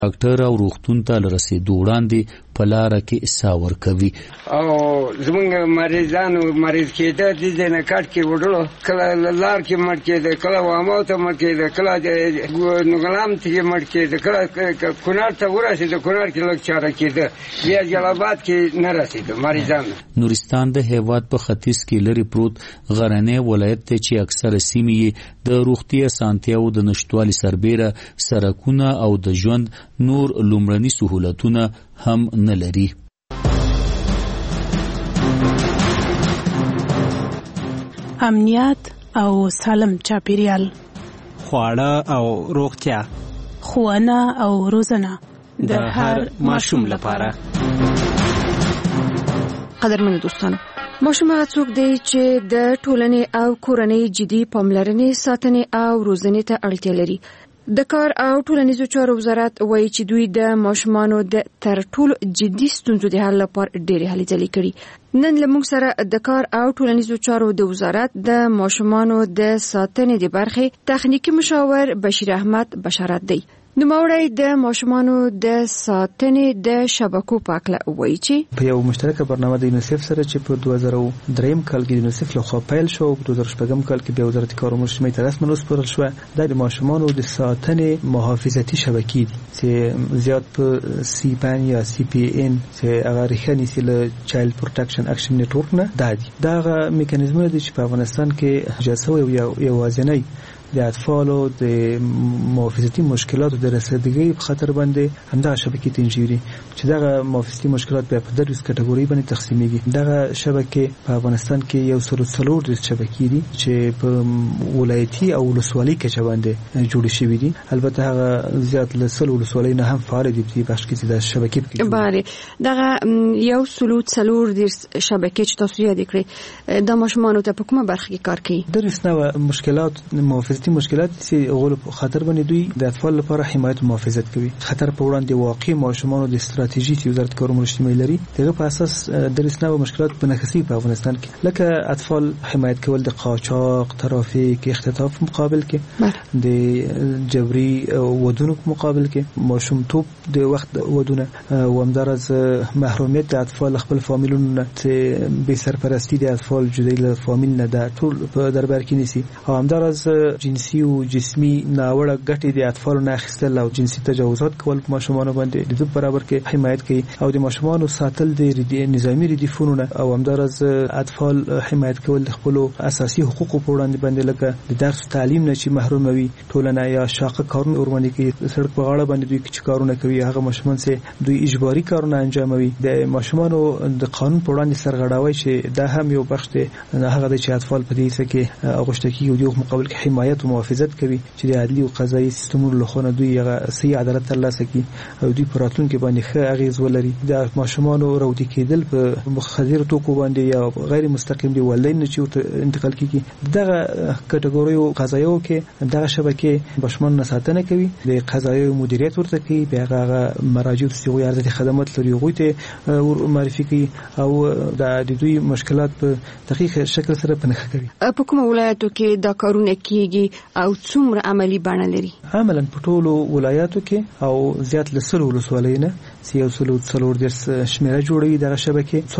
ډاکټر او روغتون ته رسیدو وړاندې په لاره کې سا ورکوي. او زمونږ مریضانو مریض کېده د دې نه کټ کې وډلو کله لار کې مړ کېده کله وامو ته مړ کېده کله د نوغلام ته مړ کېده کله کونړ ته ورسېده کونړ کې لږ چاره کېده بیا جلال کې نه رسېده مریضانو. نورستان د هیواد په ختیځ کې لري پروت غرنی ولایت ته چې اکثره سیمې د روغتي اسانتیاو د نشټوالي سربېره سړکونه او د ژوند نور لومړني سہولتونه هم نه لري. امنیت او سالم چاپیریال، خواړه او روغتیا، ښوونه او روزنه د هر ماشوم لپاره. قدرمن دوستان، ماشوم څوک دی چې د ټولنې او کورنۍ جدي پاملرنې ساتنې او روزنې ته اړتیا لري. د کار او ټولنیزو چارو وزارت وایي چې دوی د ماشومانو د تر ټولو جدي ستونزو د حل لپاره ډېرې هلې ځلې کړي. نن لمونږ سره د کار او ټولنیزو چارو د وزارت د ماشومانو د ساتنې د برخې تخنیکی مشاور بشیر احمد بشارت دی. نوموړی د ماشومانو د ساتنې د شبکو په اړه وایي چې په یو مشترکه برنامه د یونیسف سره چې په 2003 کال کې یونیسف له خوا پیل شو او په 2014 کال کې بیا وزارت کار او مجتمعي ته رسماً وسپارل شو. د ماشومانو د ساتنې محافظتي شبکې دي چې زیات په CPN یا CPN چې هغه ریښه نیسي له چایلډ پروټیکشن اکشن نیټورک نه دادي. دا میکانیزمونه دي چې په افغانستان کې جاسوي او یوازینی د اطفالو د محافظتي مشکلاتو د رسیدګۍ په خاطر باندې همدا شبکې تنجيري چې دا محافظتي مشکلات په 10 کټګوري باندې تقسیمېږي. دا شبکې په افغانستان کې یو سلو د شبکې دي چې په ولایتي او ولسوالۍ کې باندې جوړ شوي دي. البته هغه زیات له سلو ولسوالۍ نه هم فعال دي په بخش کې د شبکې کې. بله دا یو سلو د شبکې چې تاسو یاد کړئ د ماشومانو ته په کومه برخه کې کار کوي؟ د رسنه مشکلات محافظتي مشکلات چې غول په خطر باندې دوی د اطفال لپاره حمایت او محافظت کوي. خطر په وړاندې واقع ماشومانو د استراتیژي چې وزارت کار او مجتمعي لري دغه په اساس د رسنه مشکلات په نخسي په افغانستان کې لکه اطفال حمایت کول د قاچاق، ترافیک، اختطاف مقابل کې د جبري ودونو مقابل کې ماشوم توپ د وخت ودونه او همدارز محرومیت د اطفال خپل فامیلونو ته به سرپرستی د اطفال جدي له فامیل نه د ټول په دربار کې نيسي او همدارز جنسي او جسمي ناوړه ګټې د اطفالو نه اخیستل او جنسي تجاوزات کول په ماشومانو باندې د برابر کې حمایت کوي او د ماشومانو ساتل د نظامی ردیفونو او همدارز اطفال حمایت کول د خپل اساسي حقوقو په وړاندې باندې لکه د درس تعلیم نه چې محروم وي ټولنه یا شاقه کارونه ورمنې کوي سړک په غاړه باندې دوی چې کارونه کوي هغه ماشومان سه دوی اجباري کارونه انجاموي. د ماشومانو د قانون په وړاندې سرغړاوي چې دا هم یو بخش دی هغه د چې اطفال په دې څه کې اغوښته کیږي او د مقابل کې حمایت او محافظت کوي چې د عدلي او قضایي سیستمونو له خوا دوی هغه صحیح عدالت ترلاسه کړي او دوی پر راتلونکي باندې ښه اغیز ولري. د ماشومانو راوړي کېدل په مخدر توکو باندې یا غیر مستقیم دی ولین چې انتقال کیږي دغه کټګوریو قضایو کې دغه شبکې ماشومان ساتنه کوي د قضایي مدیریت ورته کوي بیا هغه مراجع سیغوی ارزښت خدمات لري غوي ته معرفي کوي او د دوی مشکلات په دقیق شکل سره پنهخ کوي. په کوم ولایتو کې دا کارونه کیږي او څومره عملی بڼه لري؟ عملاً په ټولو ولایاتو کې او زیات له سلو ولسوالۍ نه یو سلو شمیره جوړوي دغه شبکې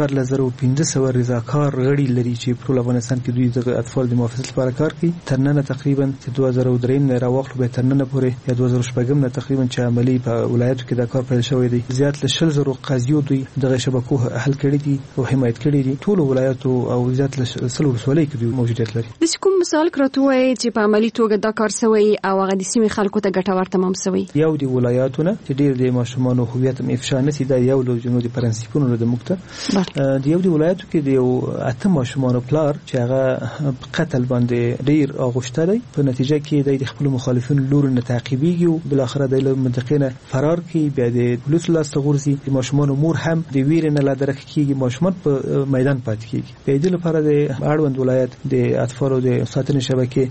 4500 رضاکار غړي لري چې په ټول افغانستان کې دوی د اطفال د محافظت لپاره کار کوي. ترننه تقریبا 2003 نه راوخلو به ترننه پورې یا 2014 نه تقریبا چې عملی په ولایتو کې دا کار پیل شوی دی. زیات له 100 قضیو دوی دغه شبکو حل کړي دي او حمایت کړي دي. ټول ولایتو او زیات له سلو ولسوالۍ کې دوی موجودیت لري. د کوم مثال کړتوي چې په عملی توګه دا کار سوی او هغه د سیمې خلکو ته ګټور تمام سوی؟ یو دی ولایتونه چې ډیر د ماشومانو هویت افشا نشي دا یو له جنودي پرنسپونو د مکته دی یو دی ولایتو کې دی اته ماشومانو پلار چې هغه قتل باندې ډیر اغوشته دی په نتیجه کې د خپل مخالفین لور نه تعقیبيږي او بل اخر د منطقې نه فرار کوي بیا د پولیس لاس غورځي. د ماشومانو مور هم د ویر نه لا درک کیږي ماشومان په میدان پاتې کیږي. په دې لپاره د اړوند ولایت د اطفالو د ساتنې شبکې هغه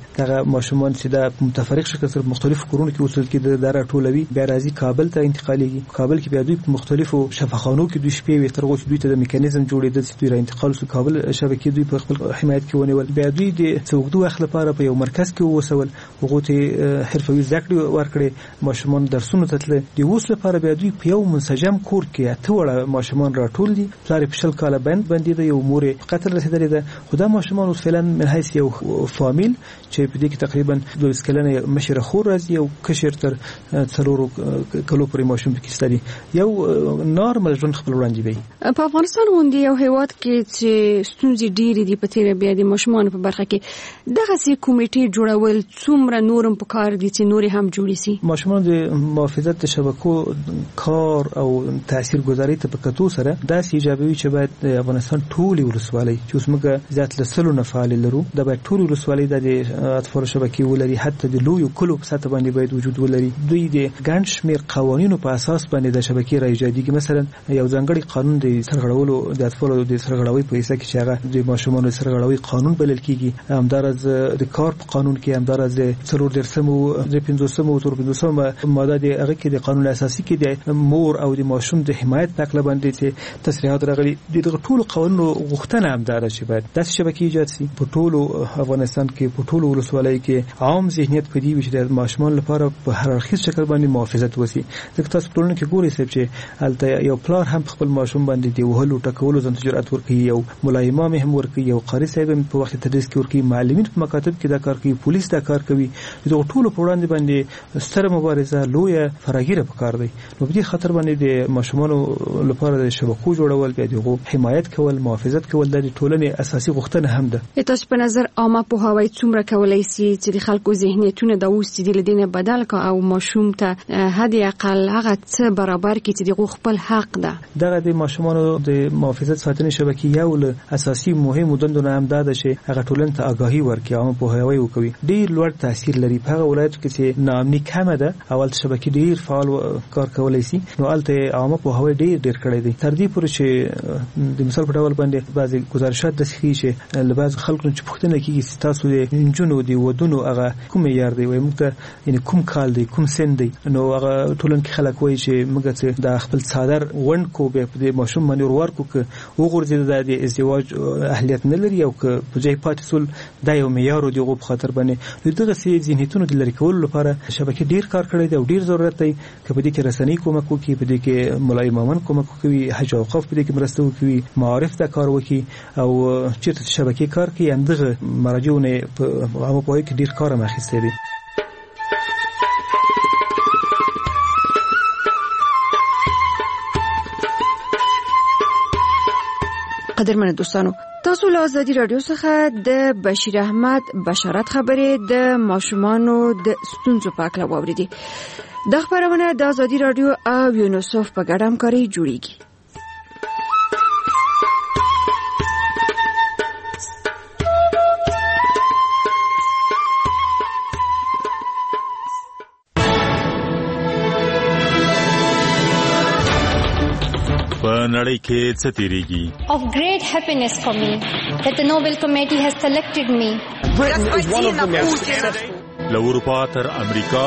ماشومان چې د متفرق شکل سره مختلفو کورونو کې اوسېدل کې د راټولوي بیا راځي کابل ته انتقالېږي. کابل کې بیا دوی په مختلفو شفاخانو کې دوی شپې وي تر اوسه دوی ته د میکانیزم جوړېدل چې دوی را انتقال شو کابل شبکې دوی په خپل حمایت کې ونیول. بیا دوی د څوګدو وخت لپاره په یو مرکز کې ووسول هغه ته حرفوي زده کړې ورکړې ماشومان درسونو ته تلل. د اوس لپاره بیا دوی په یو منسجم کور کې اته وړه ماشومان راټول دي. پلار په شل کاله باندې د یو مور قتل رسیدلې ده. خدا ماشومان اوس فعلا من حیث یو فامیل چې په دې کې تقریبا 12 کلنه مشره خور راځي او کشر تر 4 کلو پورې ماشوم کې ستدي یو نارمل ژوند خپل وړاندې وي. په افغانستان باندې یو هیواد کې چې ستونزې ډېرې دي په تیر بیا د ماشومان په برخه کې دغه سي کمیټې جوړول څومره نورم په کار دي چې نور هم جوړي سي. ماشومان د محافظت شبکو کار او تاثیرګذاري ته په کتو سره دا سي ایجابوي چې باید د افغانستان ټولي ولسوالۍ چې اوس موږ ذات لسلو نه فعال لرو د باید ټولي ولسوالۍ د اطفال شبکې ولري حتی د لوی کلو په سطح باندې باید وجود ولري. دوی د ګڼ شمېر قوانینو په اساس باندې د شبکې را ایجاديږي. مثلا یو ځانګړي قانون د سرغړولو د اطفالو د سرغړاوي په حصہ کې چې هغه د ماشومانو سرغړاوي قانون بلل کیږي. همدارز د کار په قانون کې همدارز د 4 ماده د هغه کې د قانون اساسي کې د مور او د ماشوم د حمایت نقل باندې چې تصریحات راغلي دغه ټول قانونو غوښتنه همدار شي باید د شبکې ایجاد شي په ټول افغانستان کې په ټول ولسوالۍ کې عام ذهنیت پدې وي چې د ماشومان لپاره په هر اړخیز شکل باندې محافظت وسی. ځکه تاسو ټولنه کې ګورئ چې البته یو پلار هم خپل ماشوم باندې دی وهلو ټکولو ځان جرأت ورکوي یو مولای امام هم ورکوي یو قاری صاحب په وخت تدریس کې ورکوي معلمین په مکاتب کې دا کار کوي پولیس دا کار کوي. دغه ټول په وړاندې باندې ستره مبارزه لویه فراگیره پکار دی. نو په دې خاطر باندې د ماشومانو لپاره د شبکو جوړول بیا دغه حمایت کول محافظت کول د ټولنې اساسي غوښتنه هم ده. تاسو په نظر عامه په هوای څومره کولای شي چې د خلکو ذهنیتونه د اوس د لدینه بدل کا او ماشوم ته هدي اقل هغه څه برابر کړي چې دغه خپل حق ده. دغه د ماشومانو د محافظت ساتنې شبکې یو له اساسي مهمو دندونو هم ده چې هغه ټولنې ته آگاهي ورکړي عامه په هوای وکوي. ډیر لوړ تاثیر لري په هغه ولایت کې چې ناامني کمه ده اول شبکې ډیر فعال کار کولای شي. نو الته عامه په هوای ډیر کړی دي تر دې پورې چې د مثال په ډول باندې بعضي گزارشات د شي چې لباس خلکو چې پوښتنه کوي چې تاسو د انجونو دی ودونو هغه کوم یار دی وای موږ ته یعنی کوم کال دی کوم سن دی. نو هغه ټولن کې خلک وایي چې موږ ته د خپل صادر وند کو به د ماشوم باندې ورکو ک وګورځي د ازدواج اهلیت نه لري او ک په ځای پاتې د یو معیار دی غو په خاطر باندې دغه سي ذهنیتونو د لری کول لپاره شبکې ډیر کار کړی دی او ډیر ضرورت دی چې په دې کې رسنۍ کومک وکړي په دې کې مولای امامان کومک وکړي حج اوقاف په دې کې مرسته وکړي معارف دا کار وکړي او چې شبکې کار کوي اندغه مراجعونه په هغه په کې ډیر کار مخېسته دي. قدرمن دوستانو تاسو له ازادي رادیو څخه د بشیر احمد بشارت خبرې د ماشومانو د ستونزو په اړه واوریدي. د خبرونه د ازادي رادیو او یونیسف په ګډه همکاري جوړیږي. نړۍ کې څه تیریږي. Of great happiness for me that the Nobel Committee has selected me. له اروپا تر امریکا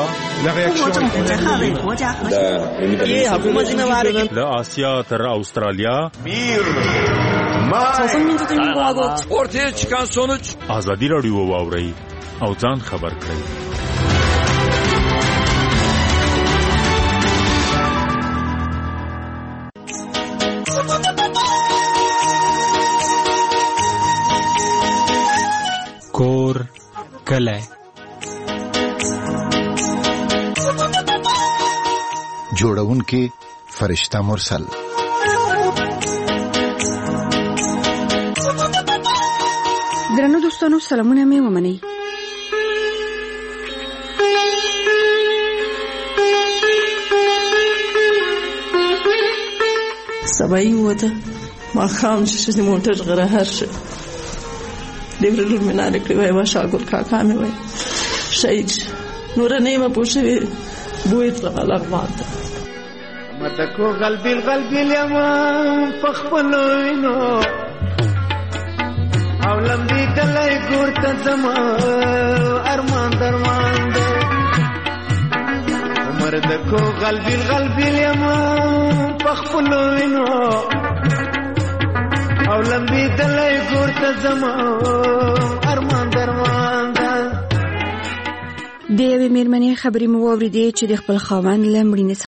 له آسیا تر استرالیا ortaya çıkan sonuç ازادي رادیو واوري او ځان خبر کړئ. کور کله جوړونکي فرشتہ مرسل درنو دوستانو سلامونه مې ومنئ. سبایی وته ما خام چې د موټر غره هر څه دیولور مناله کړی وای شاګور کاکا مې وای شهید نور نه ما پوښوي بویت غلط ماته متکو قلبي لما پخپلوینو او لمبي دلای ګور ته زما ارمان درمان ده عمر دکو غلبیل یما پخپلو وینو او لمبي دلای ګور ته زما ارمان درمان ده. د یوې میرمنې خبرې مو واورېدې چې د خپل خاوند له مړینې